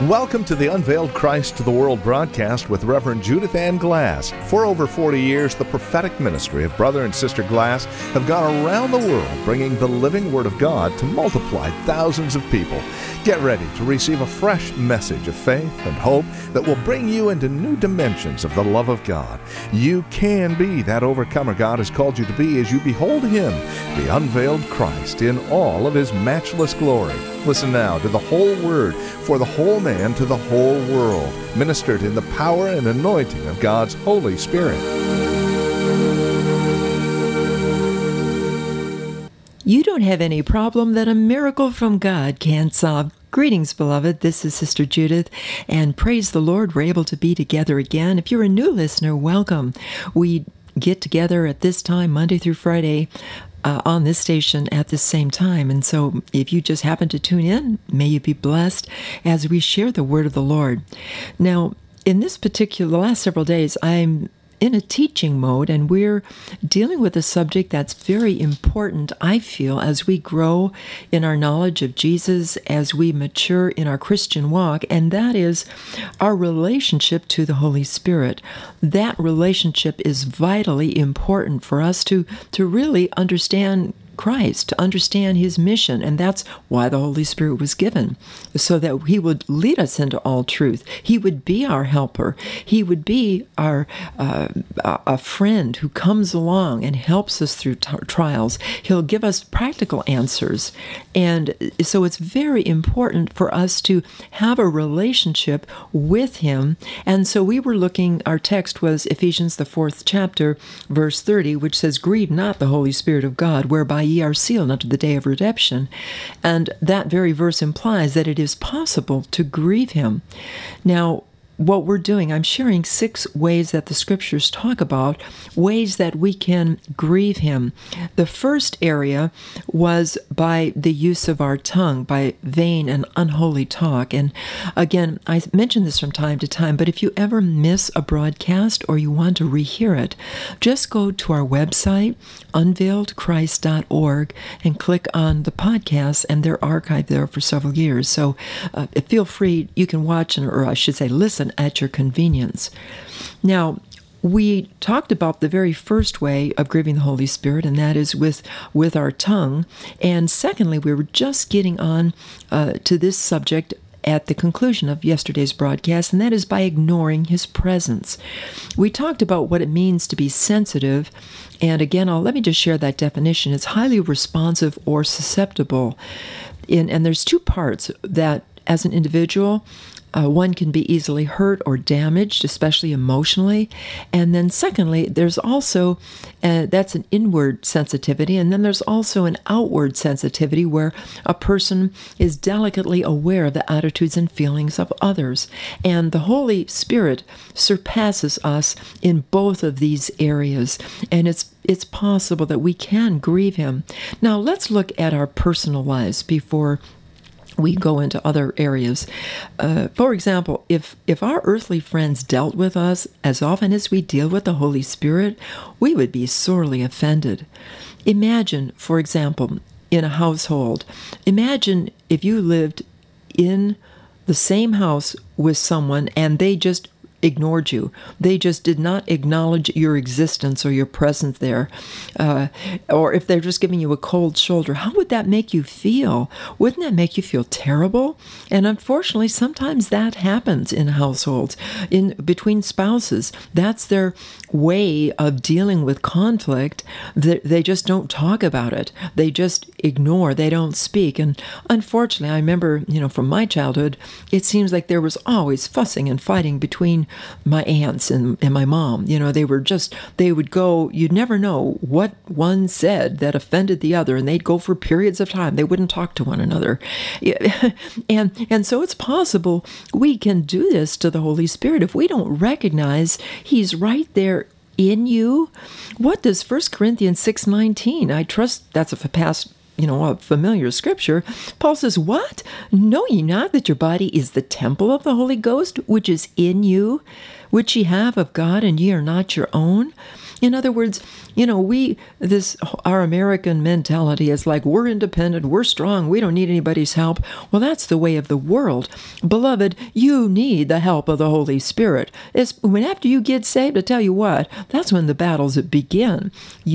Welcome to the Unveiled Christ to the World broadcast with Reverend Judith Ann Glass. For over 40 years, the prophetic ministry of Brother and Sister Glass have gone around the world bringing the living Word of God to multiply thousands of people. Get ready to receive a fresh message of faith and hope that will bring you into new dimensions of the love of God. You can be that overcomer God has called you to be as you behold Him, the unveiled Christ, in all of His matchless glory. Listen now to the whole Word for the whole man to the whole world, ministered in the power and anointing of God's Holy Spirit. You don't have any problem that a miracle from God can't solve. Greetings, beloved. This is Sister Judith, and praise the Lord, we're able to be together again. If you're a new listener, welcome. We get together at this time, Monday through Friday, on this station at the same time. And so if you just happen to tune in, may you be blessed as we share the word of the Lord. Now, in this particular, the last several days, I'm in a teaching mode, and we're dealing with a subject that's very important, I feel, as we grow in our knowledge of Jesus, as we mature in our Christian walk, and that is our relationship to the Holy Spirit. That relationship is vitally important for us to really understand Christ, to understand His mission, and that's why the Holy Spirit was given, so that He would lead us into all truth. He would be our helper. He would be our a friend who comes along and helps us through trials. He'll give us practical answers, and so it's very important for us to have a relationship with Him. And so we were looking, our text was Ephesians the 4th chapter, verse 30, which says, "Grieve not the Holy Spirit of God, whereby ye are sealed unto the day of redemption." And that very verse implies that it is possible to grieve Him. Now, what we're doing, I'm sharing 6 ways that the Scriptures talk about, ways that we can grieve Him. The first area was by the use of our tongue, by vain and unholy talk. And again, I mention this from time to time, but if you ever miss a broadcast or you want to rehear it, just go to our website, unveiledchrist.org, and click on the podcast, and they're archived there for several years. So feel free, you can watch, or I should say listen, at your convenience. Now, we talked about the very first way of grieving the Holy Spirit, and that is with our tongue. And secondly, we were just getting on to this subject at the conclusion of yesterday's broadcast, and that is by ignoring His presence. We talked about what it means to be sensitive, and again, let me just share that definition. It's highly responsive or susceptible. And there's 2 parts that, as an individual, one can be easily hurt or damaged, especially emotionally. And then secondly, there's also, that's an inward sensitivity, and then there's also an outward sensitivity where a person is delicately aware of the attitudes and feelings of others. And the Holy Spirit surpasses us in both of these areas, and it's possible that we can grieve Him. Now, let's look at our personal lives before we go into other areas. For example, if our earthly friends dealt with us as often as we deal with the Holy Spirit, we would be sorely offended. Imagine, for example, in a household, imagine if you lived in the same house with someone and they just ignored you. They just did not acknowledge your existence or your presence there. Or if they're just giving you a cold shoulder, how would that make you feel? Wouldn't that make you feel terrible? And unfortunately, sometimes that happens in households, between spouses. That's their way of dealing with conflict. They just don't talk about it. They just ignore. They don't speak. And unfortunately, I remember, from my childhood, it seems like there was always fussing and fighting between my aunts and my mom. They would go, you'd never know what one said that offended the other, and they'd go for periods of time. They wouldn't talk to one another. And so it's possible we can do this to the Holy Spirit if we don't recognize He's right there in you. What does 1 Corinthians 6:19? I trust that's a familiar scripture. Paul says, "What? Know ye not that your body is the temple of the Holy Ghost, which is in you, which ye have of God, and ye are not your own? In other words, our American mentality is like, we're independent, we're strong, we don't need anybody's help. Well, that's the way of the world. Beloved, you need the help of the Holy Spirit. After you get saved, I tell you what, that's when the battles begin.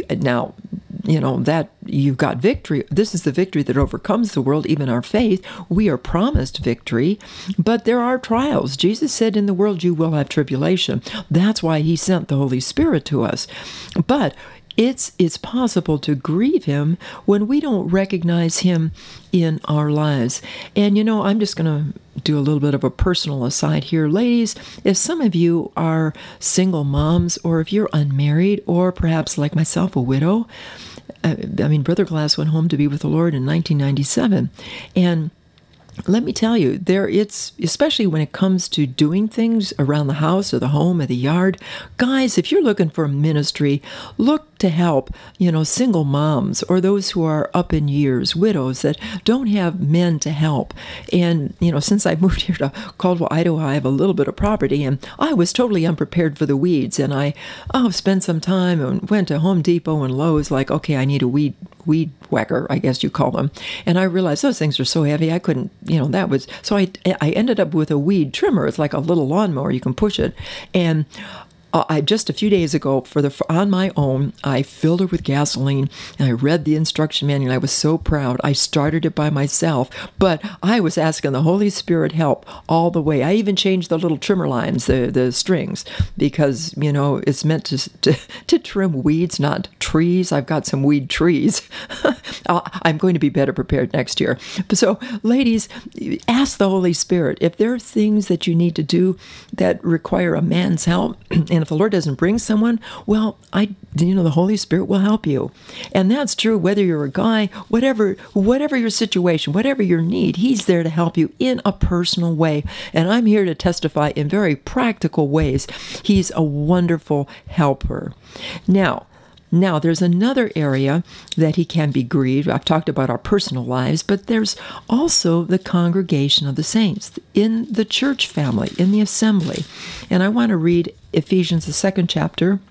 That you've got victory. This is the victory that overcomes the world, even our faith. We are promised victory, but there are trials. Jesus said, in the world you will have tribulation. That's why he sent the Holy Spirit to us. But it's possible to grieve him when we don't recognize him in our lives. And I'm just going to do a little bit of a personal aside here. Ladies, if some of you are single moms, or if you're unmarried, or perhaps like myself, a widow, Brother Glass went home to be with the Lord in 1997. And let me tell you, it's especially when it comes to doing things around the house or the home or the yard. Guys, if you're looking for a ministry, look to help, single moms or those who are up in years, widows that don't have men to help. And, since I moved here to Caldwell, Idaho, I have a little bit of property, and I was totally unprepared for the weeds. And I spent some time and went to Home Depot and Lowe's, like, okay, I need a weed whacker, I guess you call them. And I realized those things are so heavy, I couldn't, so I ended up with a weed trimmer. It's like a little lawnmower, you can push it. And I just a few days ago, on my own, I filled it with gasoline, and I read the instruction manual. I was so proud. I started it by myself, but I was asking the Holy Spirit help all the way. I even changed the little trimmer lines, the strings, because it's meant to trim weeds, not trees. I've got some weed trees. I'm going to be better prepared next year. So, ladies, ask the Holy Spirit if there are things that you need to do that require a man's help. And if the Lord doesn't bring someone, well, the Holy Spirit will help you. And that's true whether you're a guy, whatever your situation, whatever your need, he's there to help you in a personal way. And I'm here to testify in very practical ways. He's a wonderful helper. Now, there's another area that he can be grieved. I've talked about our personal lives, but there's also the congregation of the saints in the church family, in the assembly. And I want to read Ephesians, the 2nd chapter,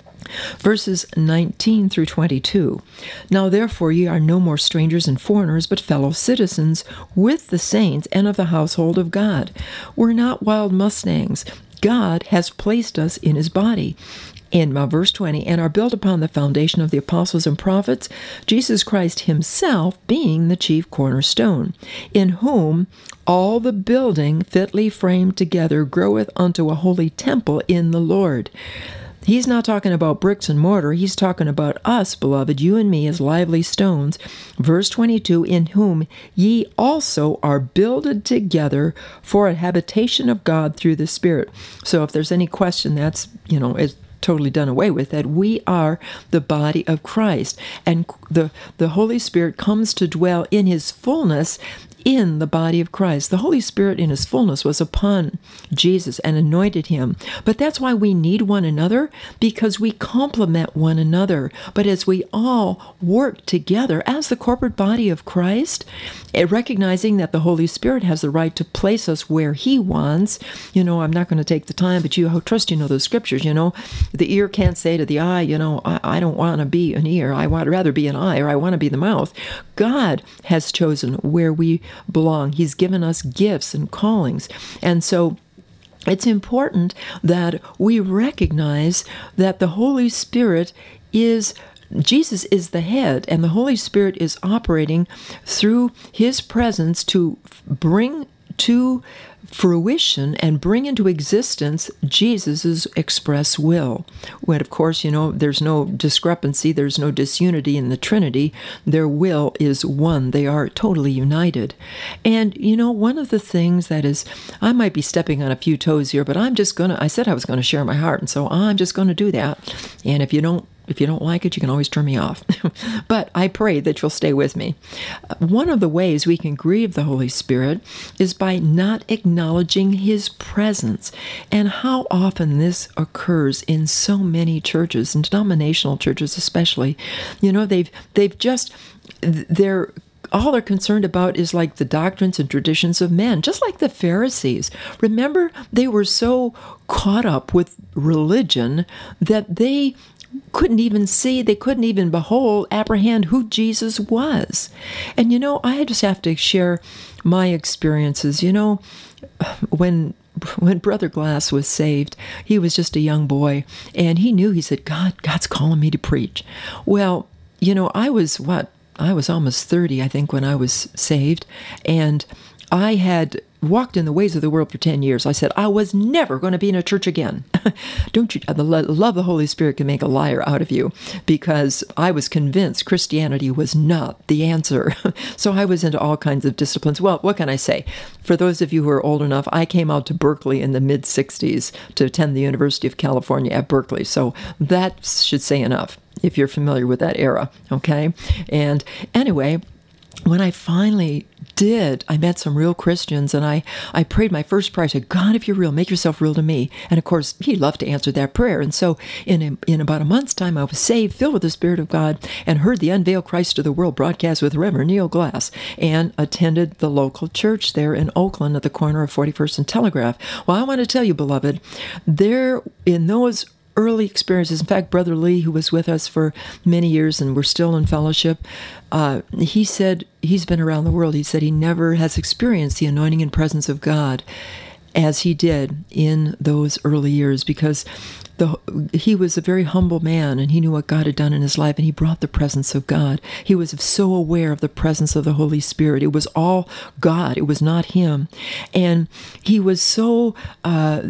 verses 19 through 22. Now therefore ye are no more strangers and foreigners, but fellow citizens with the saints and of the household of God. We're not wild mustangs. God has placed us in his body. In verse 20, and are built upon the foundation of the apostles and prophets, Jesus Christ himself being the chief cornerstone, in whom all the building fitly framed together groweth unto a holy temple in the Lord. He's not talking about bricks and mortar. He's talking about us, beloved, you and me as lively stones. Verse 22, in whom ye also are builded together for a habitation of God through the Spirit. So if there's any question, that's, it's totally done away with, that we are the body of Christ, and the Holy Spirit comes to dwell in his fullness in the body of Christ. The Holy Spirit in his fullness was upon Jesus and anointed him. But that's why we need one another, because we complement one another. But as we all work together as the corporate body of Christ, recognizing that the Holy Spirit has the right to place us where he wants, I'm not going to take the time, but I trust you know those scriptures, the ear can't say to the eye, I don't want to be an ear. I would rather be an eye, or I want to be the mouth. God has chosen where we belong. He's given us gifts and callings. And so it's important that we recognize that the Holy Spirit Jesus is the head, and the Holy Spirit is operating through his presence to bring to fruition and bring into existence Jesus' express will. When, of course, there's no discrepancy, there's no disunity in the Trinity. Their will is one. They are totally united. And, one of the things that is, I might be stepping on a few toes here, but I said I was going to share my heart, and so I'm just going to do that. And if you don't like it, you can always turn me off. But I pray that you'll stay with me. One of the ways we can grieve the Holy Spirit is by not acknowledging his presence. And how often this occurs in so many churches, and denominational churches especially. All they're concerned about is like the doctrines and traditions of men, just like the Pharisees. Remember, they were so caught up with religion that they couldn't even see, they couldn't even apprehend who Jesus was. And I just have to share my experiences. When Brother Glass was saved, he was just a young boy, and he said, God's calling me to preach. Well, I was almost 30, I think, when I was saved, and I had walked in the ways of the world for 10 years. I said, I was never going to be in a church again. Don't you? The love of the Holy Spirit can make a liar out of you, because I was convinced Christianity was not the answer. So I was into all kinds of disciplines. Well, what can I say? For those of you who are old enough, I came out to Berkeley in the mid-'60s to attend the University of California at Berkeley. So that should say enough if you're familiar with that era, okay? And anyway, when I finally did, I met some real Christians, and I prayed my first prayer. I said, God, if you're real, make yourself real to me. And of course, he loved to answer that prayer. And so in about a month's time, I was saved, filled with the Spirit of God, and heard the Unveiled Christ to the World broadcast with Reverend Neil Glass, and attended the local church there in Oakland at the corner of 41st and Telegraph. Well, I want to tell you, beloved, there in those early experiences. In fact, Brother Lee, who was with us for many years and we're still in fellowship, he said he's been around the world. He said he never has experienced the anointing and presence of God as he did in those early years, because he was a very humble man, and he knew what God had done in his life, and he brought the presence of God. He was so aware of the presence of the Holy Spirit. It was all God. It was not him. And he was so, all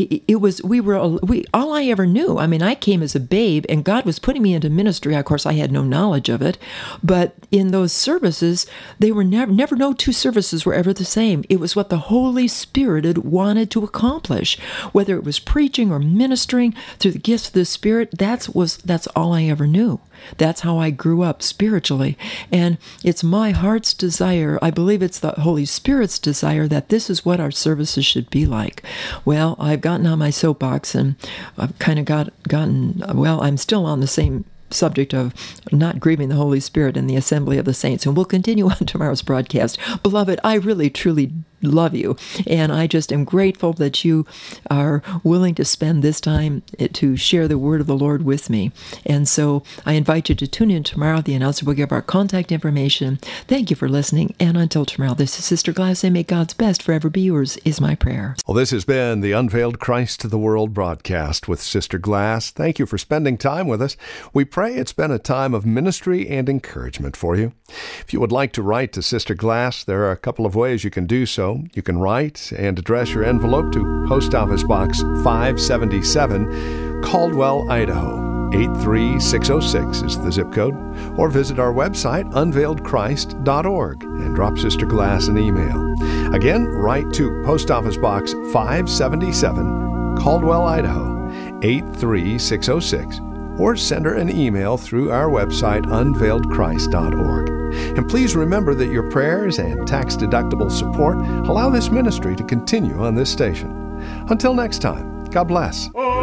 I ever knew, I came as a babe, and God was putting me into ministry. Of course, I had no knowledge of it, but in those services, they were never no two services were ever the same. It was what the Holy Spirit had wanted to accomplish, whether it was preaching or ministering through the gifts of the Spirit. That's all I ever knew. That's how I grew up spiritually. And it's my heart's desire, I believe it's the Holy Spirit's desire, that this is what our services should be like. Well, I've gotten on my soapbox, and I've kind of I'm still on the same subject of not grieving the Holy Spirit in the assembly of the saints. And we'll continue on tomorrow's broadcast. Beloved, I really, truly love you, and I just am grateful that you are willing to spend this time to share the word of the Lord with me. And so I invite you to tune in tomorrow. The announcer will give our contact information. Thank you for listening, and until tomorrow, this is Sister Glass, and may God's best forever be yours is my prayer. Well, this has been the Unveiled Christ to the World broadcast with Sister Glass. Thank you for spending time with us. We pray it's been a time of ministry and encouragement for you. If you would like to write to Sister Glass, there are a couple of ways you can do so. You can write and address your envelope to Post Office Box 577, Caldwell, Idaho. 83606 is the zip code. Or visit our website, unveiledchrist.org, and drop Sister Glass an email. Again, write to Post Office Box 577, Caldwell, Idaho, 83606. Or send her an email through our website, unveiledchrist.org. And please remember that your prayers and tax-deductible support allow this ministry to continue on this station. Until next time, God bless.